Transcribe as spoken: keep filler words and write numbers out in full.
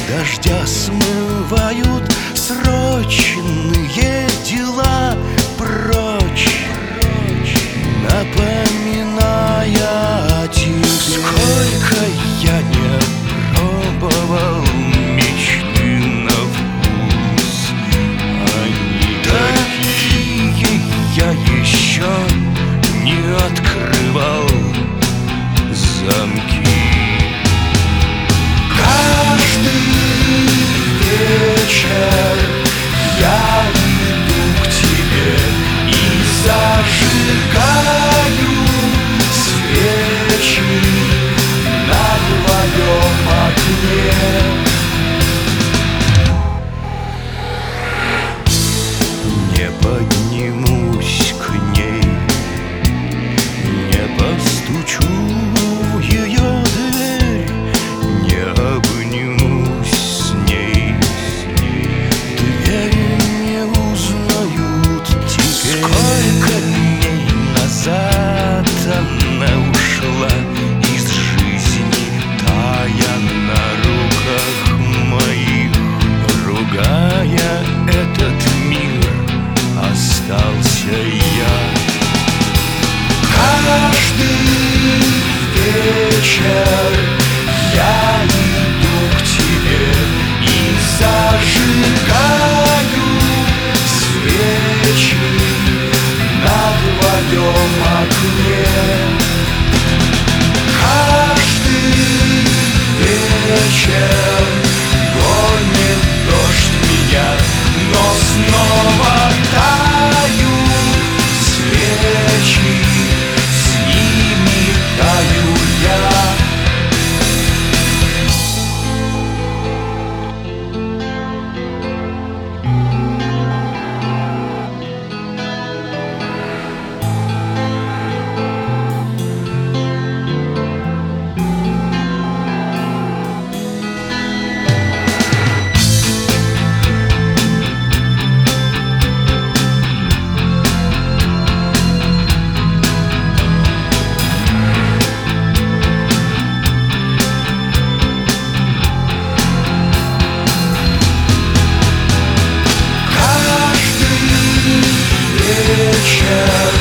дождя смывают срочные дела прочь, напоминая о тебе. Сколько я не пробовал мечты на вкус, они такие я еще не открывал замки. Каждый вечер я иду к тебе и зажигаю свечи на твоем окне. Не поднимусь к ней, не постучу в ее дверь, не обнимусь с ней. Двери не узнают теперь. Сколько дней назад она ушла из жизни, тая на руках моих, ругая этот мир, остался я. Каждый вечер я иду к тебе и зажигаю свечи на твоем окне. Каждый вечер гонит дождь меня, но снова тают свечи, с ними таю я. Вечер